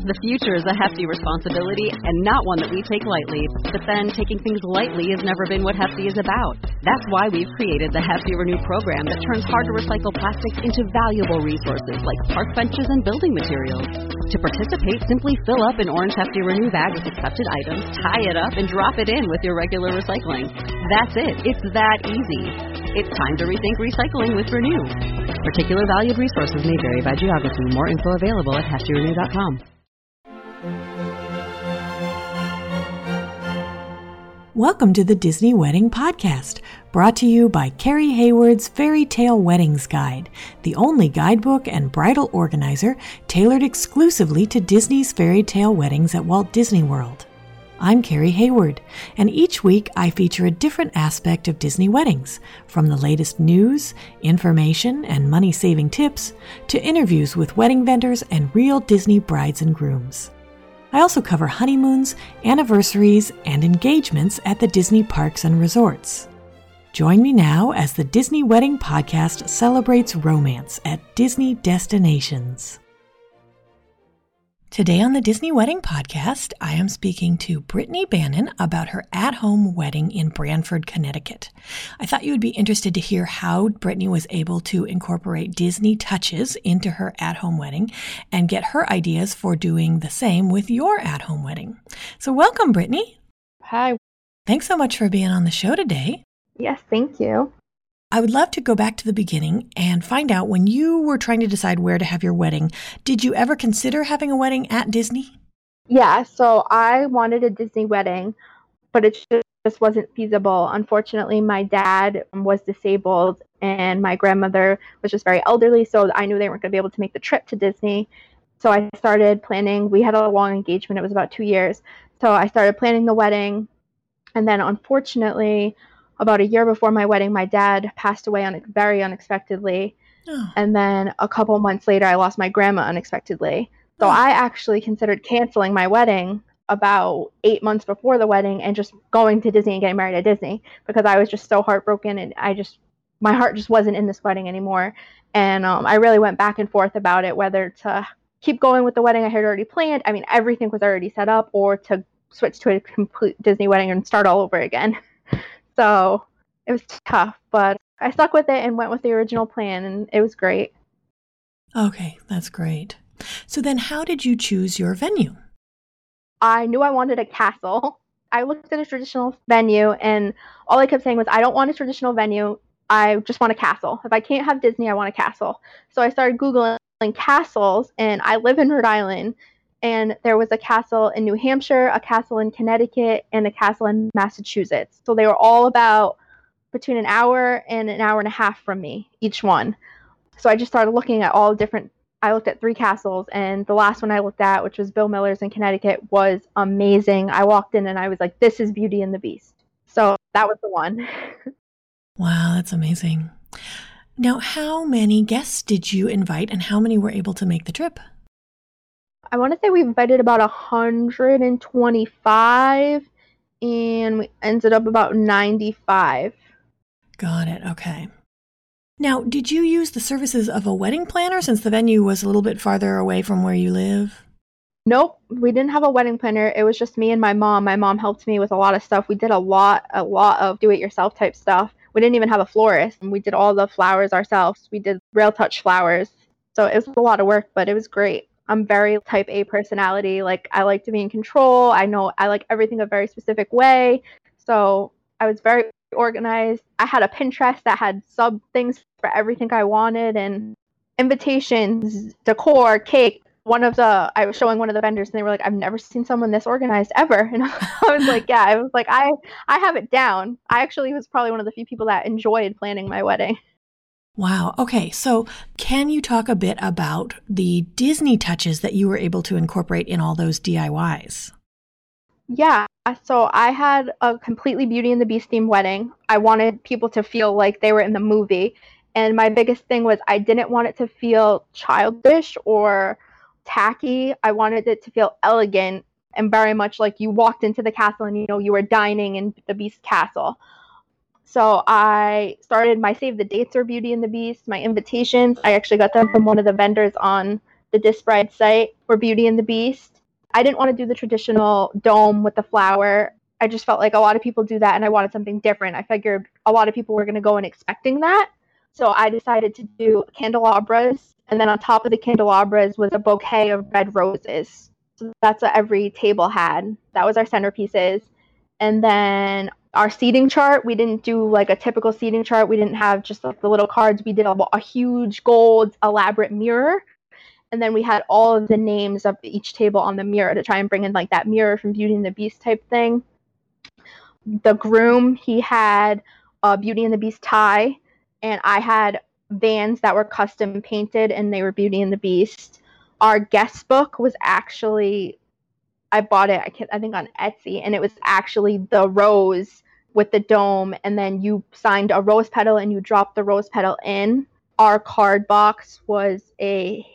The future is a hefty responsibility and not one that we take lightly. But then taking things lightly has never been what Hefty is about. That's why we've created the Hefty Renew program that turns hard-to-recycle plastics into valuable resources like park benches and building materials. To participate, simply fill up an orange Hefty Renew bag with accepted items, tie it up, and drop it in with your regular recycling. That's it. It's that easy. It's time to rethink recycling with Renew. Particular valued resources may vary by geography. More info available at heftyrenew.com. Welcome to the Disney Wedding Podcast, brought to you by Carrie Hayward's Fairy Tale Weddings Guide, the only guidebook and bridal organizer tailored exclusively to Disney's fairy tale weddings at Walt Disney World. I'm Carrie Hayward, and each week I feature a different aspect of Disney weddings, from the latest news, information, and money-saving tips, to interviews with wedding vendors and real Disney brides and grooms. I also cover honeymoons, anniversaries, and engagements at the Disney parks and resorts. Join me now as the Disney Wedding Podcast celebrates romance at Disney destinations. Today on the Disney Wedding Podcast, I am speaking to Brittany Bannon about her at-home wedding in Branford, Connecticut. I thought you would be interested to hear how Brittany was able to incorporate Disney touches into her at-home wedding and get her ideas for doing the same with your at-home wedding. So welcome, Brittany. Hi. Thanks so much for being on the show today. Yes, thank you. I would love to go back to the beginning and find out, when you were trying to decide where to have your wedding, did you ever consider having a wedding at Disney? Yeah, so I wanted a Disney wedding, but it just wasn't feasible. Unfortunately, my dad was disabled and my grandmother was just very elderly, so I knew they weren't going to be able to make the trip to Disney. So I started planning. We had a long engagement. It was about 2 years. So I started planning the wedding, and then unfortunately, about a year before my wedding, my dad passed away very unexpectedly. Oh. And then a couple months later, I lost my grandma unexpectedly. So I actually considered canceling my wedding about 8 months before the wedding and just going to Disney and getting married at Disney, because I was just so heartbroken, and my heart just wasn't in this wedding anymore. And I really went back and forth about it, whether to keep going with the wedding I had already planned. I mean, everything was already set up, or to switch to a complete Disney wedding and start all over again. So it was tough, but I stuck with it and went with the original plan, and it was great. Okay, that's great. So then how did you choose your venue? I knew I wanted a castle. I looked at a traditional venue, and all I kept saying was, I don't want a traditional venue. I just want a castle. If I can't have Disney, I want a castle. So I started Googling castles, and I live in Rhode Island. And there was a castle in New Hampshire, a castle in Connecticut, and a castle in Massachusetts. So they were all about between an hour and a half from me, each one. So I just started looking at I looked at 3 castles, and the last one I looked at, which was Bill Miller's in Connecticut, was amazing. I walked in and I was like, this is Beauty and the Beast. So that was the one. Wow, that's amazing. Now, how many guests did you invite, and how many were able to make the trip? I want to say we invited about 125, and we ended up about 95. Got it. Okay. Now, did you use the services of a wedding planner since the venue was a little bit farther away from where you live? Nope, we didn't have a wedding planner. It was just me and my mom. My mom helped me with a lot of stuff. We did a lot of do-it-yourself type stuff. We didn't even have a florist, and we did all the flowers ourselves. We did Rail Touch flowers. So it was a lot of work, but it was great. I'm very type A personality. Like, I like to be in control. I know I like everything a very specific way. So I was very organized. I had a Pinterest that had sub things for everything I wanted, and invitations, decor, cake. I was showing one of the vendors, and they were like, I've never seen someone this organized ever. And I was like, yeah, I was like, I have it down. I actually was probably one of the few people that enjoyed planning my wedding. Wow. Okay. So can you talk a bit about the Disney touches that you were able to incorporate in all those DIYs? Yeah. So I had a completely Beauty and the Beast themed wedding. I wanted people to feel like they were in the movie. And my biggest thing was, I didn't want it to feel childish or tacky. I wanted it to feel elegant and very much like you walked into the castle and, you were dining in the Beast castle. So I started my save the dates for Beauty and the Beast. My invitations, I actually got them from one of the vendors on the Disc Bride site for Beauty and the Beast. I didn't want to do the traditional dome with the flower. I just felt like a lot of people do that and I wanted something different. I figured a lot of people were going to go in expecting that. So I decided to do candelabras, and then on top of the candelabras was a bouquet of red roses. So that's what every table had. That was our centerpieces. And then our seating chart, we didn't do like a typical seating chart. We didn't have just like the little cards. We did a huge gold elaborate mirror. And then we had all of the names of each table on the mirror to try and bring in like that mirror from Beauty and the Beast type thing. The groom, he had a Beauty and the Beast tie, and I had Vans that were custom painted and they were Beauty and the Beast. Our guest book was actually, I bought it, I think on Etsy, and it was actually the rose with the dome, and then you signed a rose petal and you dropped the rose petal in. Our card box was a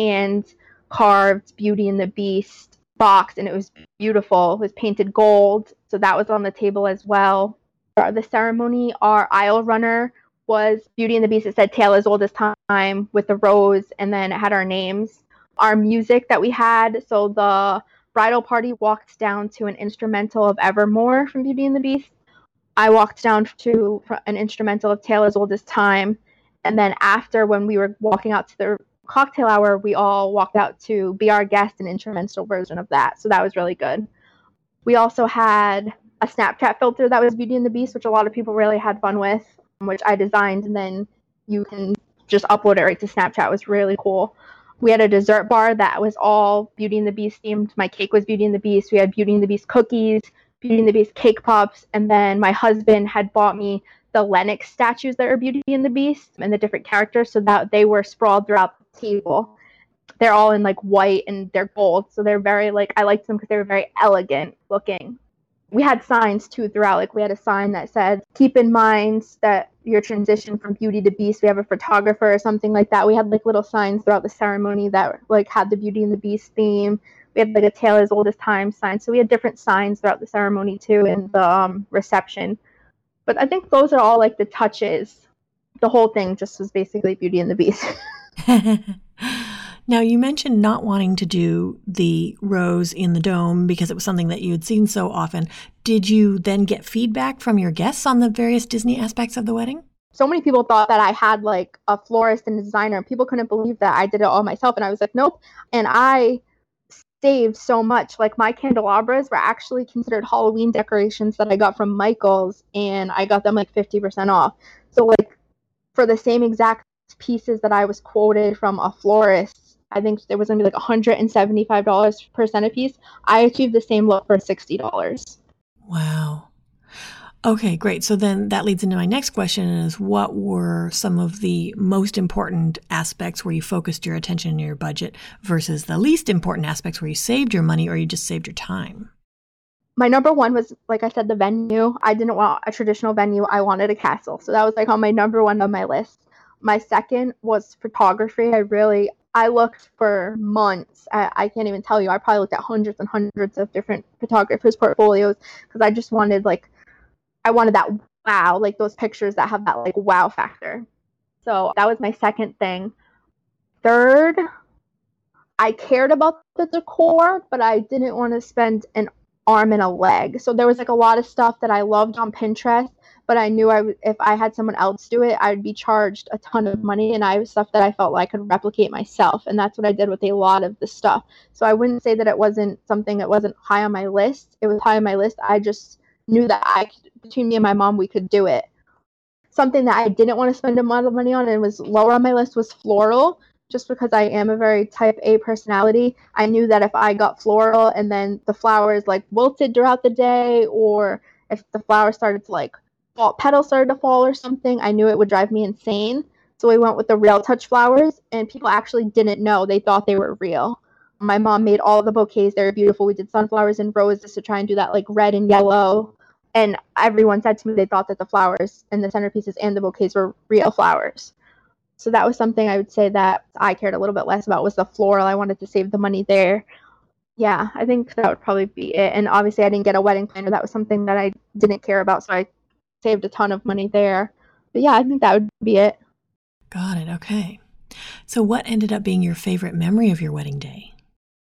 hand-carved Beauty and the Beast box, and it was beautiful. It was painted gold, so that was on the table as well. For the ceremony, our aisle runner was Beauty and the Beast. It said Tale as Old as Time with the rose, and then it had our names. Our music that we had, so the bridal party walked down to an instrumental of Evermore from Beauty and the Beast. I walked down to an instrumental of Tale as Old as Time, and then after, when we were walking out to the cocktail hour, we all walked out to Be Our Guest, an instrumental version of that, so that was really good. We also had a Snapchat filter that was Beauty and the Beast, which a lot of people really had fun with, which I designed, and then you can just upload it right to Snapchat. It was really cool. We had a dessert bar that was all Beauty and the Beast themed. My cake was Beauty and the Beast. We had Beauty and the Beast cookies, Beauty and the Beast cake pops, and then my husband had bought me the Lennox statues that are Beauty and the Beast and the different characters, so that they were sprawled throughout the table. They're all in like white and they're gold, so they're very like, I liked them because they were very elegant looking. We had signs too throughout. Like we had a sign that said, keep in mind that your transition from Beauty to Beast, we have a photographer or something like that. We had like little signs throughout the ceremony that like had the Beauty and the Beast theme. We had like a Tale as Old as Time sign. So we had different signs throughout the ceremony too, and the reception. But I think those are all like the touches. The whole thing just was basically Beauty and the Beast. Now, you mentioned not wanting to do the rose in the dome because it was something that you had seen so often. Did you then get feedback from your guests on the various Disney aspects of the wedding? So many people thought that I had like a florist and a designer, and people couldn't believe that I did it all myself. And I was like, nope. And I saved so much. Like my candelabras were actually considered Halloween decorations that I got from Michael's, and I got them like 50% off. So like for the same exact pieces that I was quoted from a florist, I think there was going to be like $175 per centerpiece. I achieved the same look for $60. Wow. Okay, great. So then that leads into my next question is, what were some of the most important aspects where you focused your attention and your budget versus the least important aspects where you saved your money or you just saved your time? My number one was, like I said, the venue. I didn't want a traditional venue. I wanted a castle. So that was like on my number one on my list. My second was photography. I looked for months. I can't even tell you. I probably looked at hundreds and hundreds of different photographers' portfolios because I just wanted I wanted that wow, like those pictures that have that like wow factor. So that was my second thing. Third, I cared about the decor, but I didn't want to spend an arm and a leg. So there was like a lot of stuff that I loved on Pinterest, but I knew if I had someone else do it, I'd be charged a ton of money, and I was stuff that I felt like I could replicate myself, and that's what I did with a lot of the stuff. So I wouldn't say that it wasn't something that wasn't high on my list. It was high on my list. I just knew that between me and my mom, we could do it. Something that I didn't want to spend a lot of money on and was lower on my list was floral, just because I am a very type A personality. I knew that if I got floral and then the flowers like wilted throughout the day, or if the flowers started to like petals started to fall or something, I knew it would drive me insane. So we went with the Real Touch flowers, and people actually didn't know. They thought they were real. My mom made all of the bouquets. They were beautiful. We did sunflowers and roses to try and do that like red and yellow. And everyone said to me they thought that the flowers and the centerpieces and the bouquets were real flowers. So that was something I would say that I cared a little bit less about, was the floral. I wanted to save the money there. Yeah, I think that would probably be it. And obviously I didn't get a wedding planner. That was something that I didn't care about, so I saved a ton of money there. But yeah, I think that would be it. Got it. Okay. So what ended up being your favorite memory of your wedding day?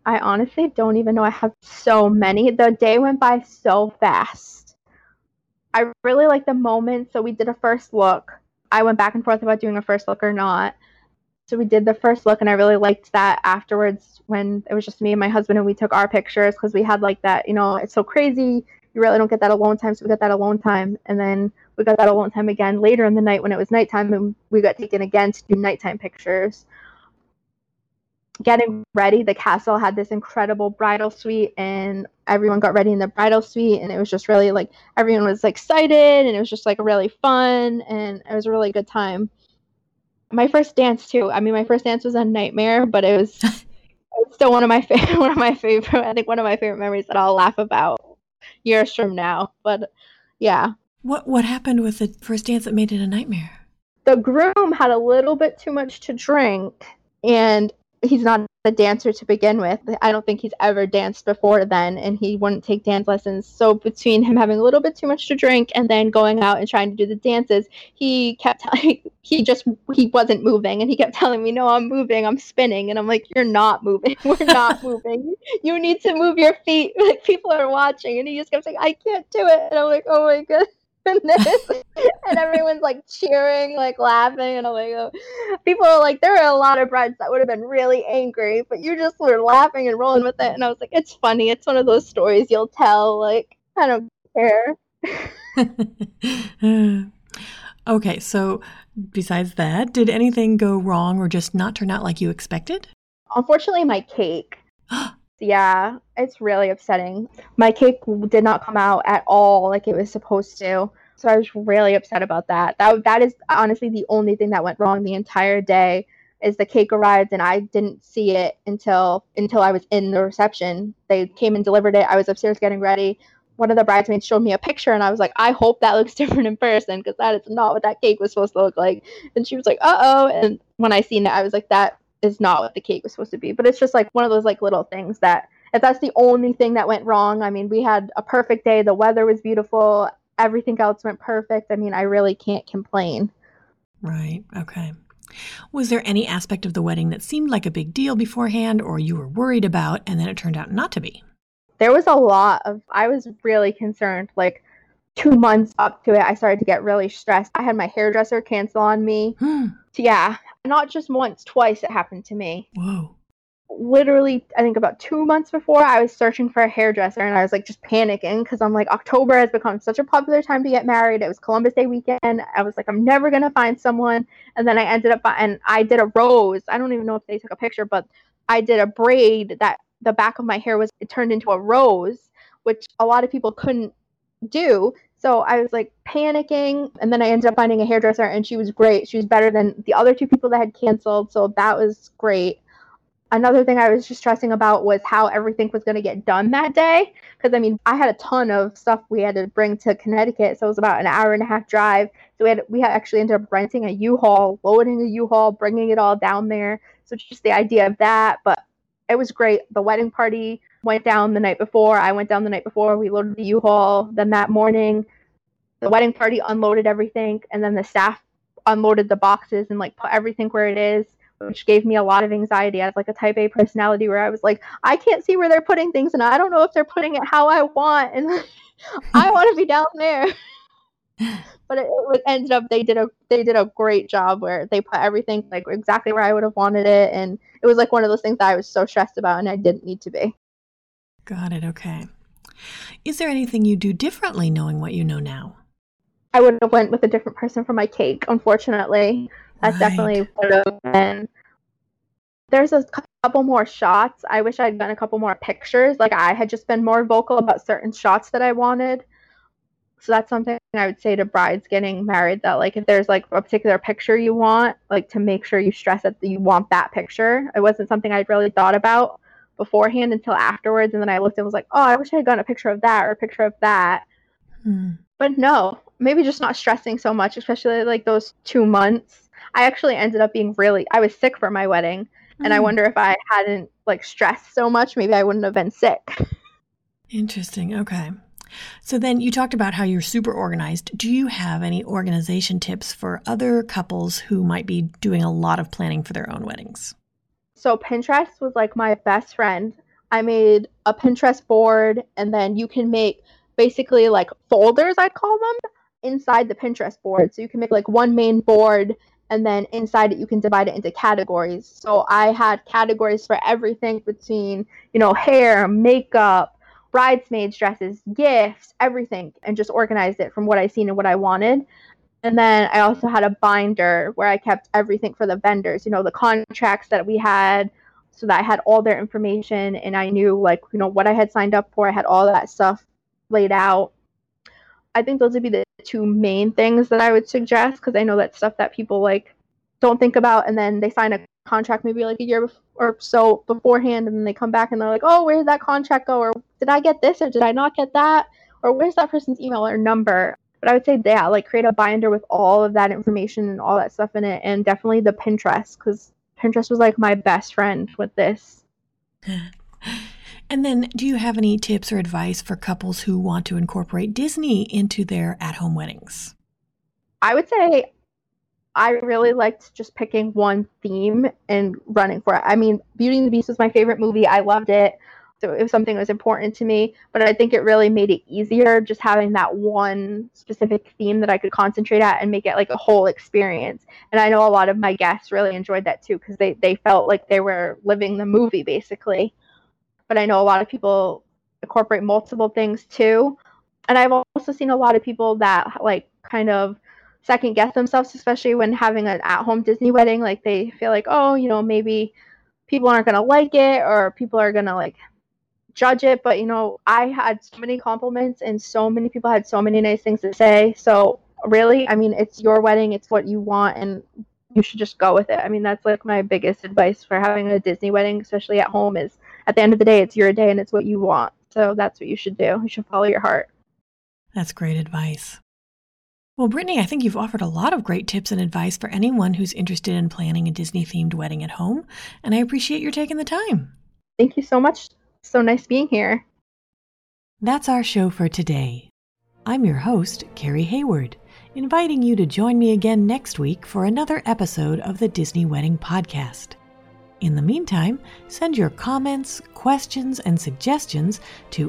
I honestly don't even know. I have so many. The day went by so fast. I really like the moment. So we did a first look. I went back and forth about doing a first look or not. So we did the first look, and I really liked that afterwards when it was just me and my husband and we took our pictures, because we had like that, it's so crazy. You really don't get that alone time, so we got that alone time. And then we got that alone time again later in the night when it was nighttime, and we got taken again to do nighttime pictures. Getting ready, the castle had this incredible bridal suite, and everyone got ready in the bridal suite, and it was just really like everyone was excited, and it was just like really fun, and it was a really good time. My first dance too. I mean, my first dance was a nightmare, but it was still one of my favorite. I think one of my favorite memories that I'll laugh about years from now. But yeah. What happened with the first dance that made it a nightmare? The groom had a little bit too much to drink, and he's not a dancer to begin with. I don't think he's ever danced before then, and he wouldn't take dance lessons. So between him having a little bit too much to drink and then going out and trying to do the dances, he wasn't moving, and he kept telling me, "No, I'm moving, I'm spinning." And I'm like, "You're not moving. We're not moving. You need to move your feet. Like, people are watching." And he just kept saying, "I can't do it." And I'm like, "Oh my goodness." And everyone's like cheering, like laughing, and I'm like, oh. People are like, there are a lot of brides that would have been really angry, but you just were laughing and rolling with it. And I was like, it's funny. It's one of those stories you'll tell. Like, I don't care. Okay, so besides that, did anything go wrong or just not turn out like you expected? Unfortunately, my cake. Yeah, it's really upsetting. My cake did not come out at all like it was supposed to. So I was really upset about that. That is honestly the only thing that went wrong the entire day, is the cake arrived and I didn't see it until I was in the reception. They came and delivered it. I was upstairs getting ready. One of the bridesmaids showed me a picture, and I was like, I hope that looks different in person, because that is not what that cake was supposed to look like. And she was like, uh-oh. And when I seen it, I was like, that is not what the cake was supposed to be. But it's just like one of those like little things that, if that's the only thing that went wrong, I mean, we had a perfect day. The weather was beautiful. Everything else went perfect. I mean, I really can't complain. Right. Okay. Was there any aspect of the wedding that seemed like a big deal beforehand, or you were worried about, and then it turned out not to be? There was I was really concerned. Like 2 months up to it, I started to get really stressed. I had my hairdresser cancel on me. Yeah. Not just once, twice it happened to me. Whoa. Literally, I think about 2 months before, I was searching for a hairdresser, and I was like just panicking, because I'm like, October has become such a popular time to get married. It was Columbus Day weekend. I was like, I'm never going to find someone. And then I ended up, and I did a rose. I don't even know if they took a picture, but I did a braid that the back of my hair it turned into a rose, which a lot of people couldn't do. So I was like panicking, and then I ended up finding a hairdresser, and she was great. She was better than the other 2 people that had canceled. So that was great. Another thing I was just stressing about was how everything was going to get done that day. Because, I mean, I had a ton of stuff we had to bring to Connecticut. So it was about an hour and a half drive. So we had actually ended up renting a U-Haul, loading a U-Haul, bringing it all down there. So just the idea of that. But it was great. The wedding party went down the night before. I went down the night before. We loaded the U-Haul. Then that morning, the wedding party unloaded everything. And then the staff unloaded the boxes and, like, put everything where it is, which gave me a lot of anxiety. I have like a type A personality where I was like, I can't see where they're putting things, and I don't know if they're putting it how I want, and I want to be down there. But it ended up they did a great job where they put everything like exactly where I would have wanted it, and it was like one of those things that I was so stressed about and I didn't need to be. Got it. Okay. Is there anything you do differently knowing what you know now? I would have went with a different person for my cake, unfortunately. That's right. Definitely would have been. There's a couple more shots. I wish I'd done a couple more pictures. Like, I had just been more vocal about certain shots that I wanted. So that's something I would say to brides getting married, that like if there's like a particular picture you want, like to make sure you stress that you want that picture. It wasn't something I'd really thought about beforehand until afterwards, and then I looked and was like, oh, I wish I had gotten a picture of that or a picture of that. But no, maybe just not stressing so much, especially like those 2 months. I actually ended up I was sick for my wedding, and I wonder if I hadn't like stressed so much, maybe I wouldn't have been sick. Interesting. Okay. So then you talked about how you're super organized. Do you have any organization tips for other couples who might be doing a lot of planning for their own weddings? So Pinterest was like my best friend. I made a Pinterest board, and then you can make basically like folders, I'd call them, inside the Pinterest board. So you can make like one main board, and then inside it you can divide it into categories. So I had categories for everything between, hair, makeup, bridesmaids dresses, gifts, everything, and just organized it from what I seen and what I wanted. And then I also had a binder where I kept everything for the vendors, the contracts that we had, so that I had all their information and I knew what I had signed up for. I had all that stuff laid out. I think those would be the two main things that I would suggest, because I know that's stuff that people don't think about, and then they sign a contract maybe like a year or so beforehand, and then they come back and they're like, oh, where did that contract go? Or did I get this or did I not get that? Or where's that person's email or number? But I would say, yeah, create a binder with all of that information and all that stuff in it, and definitely the Pinterest, because Pinterest was my best friend with this. And then, do you have any tips or advice for couples who want to incorporate Disney into their at-home weddings? I would say I really liked just picking one theme and running for it. I mean, Beauty and the Beast was my favorite movie. I loved it. So it was something that was important to me, but I think it really made it easier just having that one specific theme that I could concentrate at and make it like a whole experience. And I know a lot of my guests really enjoyed that too, because they felt like they were living the movie basically. But I know a lot of people incorporate multiple things too. And I've also seen a lot of people that kind of second guess themselves, especially when having an at-home Disney wedding. They feel like, oh, maybe people aren't going to like it, or people are going to judge it. But I had so many compliments and so many people had so many nice things to say. So really, I mean, it's your wedding, it's what you want, and you should just go with it. I mean, that's my biggest advice for having a Disney wedding, especially at home, is at the end of the day, it's your day and it's what you want. So that's what you should do. You should follow your heart. That's great advice. Well, Brittany, I think you've offered a lot of great tips and advice for anyone who's interested in planning a Disney-themed wedding at home, and I appreciate your taking the time. Thank you so much. So nice being here. That's our show for today. I'm your host, Carrie Hayward, inviting you to join me again next week for another episode of the Disney Wedding Podcast. In the meantime, send your comments, questions, and suggestions to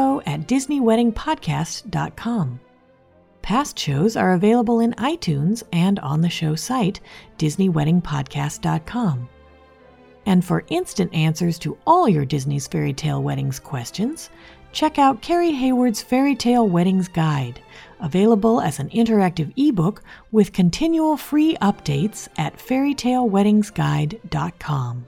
info@disneyweddingpodcast.com. Past shows are available in iTunes and on the show site, disneyweddingpodcast.com. And for instant answers to all your Disney's Fairy Tale Weddings questions, check out Carrie Hayward's Fairy Tale Weddings Guide, available as an interactive ebook with continual free updates at fairytaleweddingsguide.com.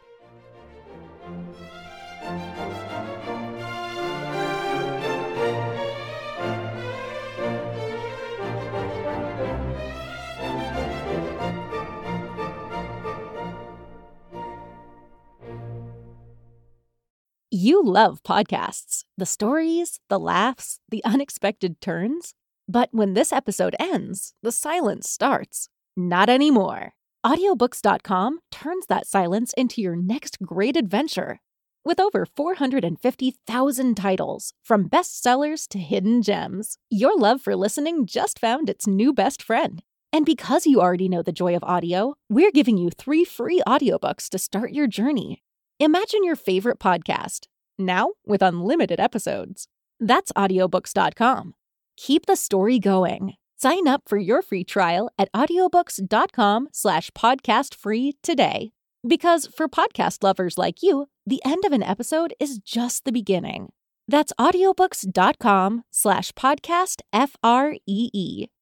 You love podcasts, the stories, the laughs, the unexpected turns. But when this episode ends, the silence starts. Not anymore. Audiobooks.com turns that silence into your next great adventure. With over 450,000 titles, from bestsellers to hidden gems, your love for listening just found its new best friend. And because you already know the joy of audio, we're giving you 3 free audiobooks to start your journey. Imagine your favorite podcast, now with unlimited episodes. That's audiobooks.com. Keep the story going. Sign up for your free trial at audiobooks.com/podcastfree today. Because for podcast lovers like you, the end of an episode is just the beginning. That's audiobooks.com/podcastfree.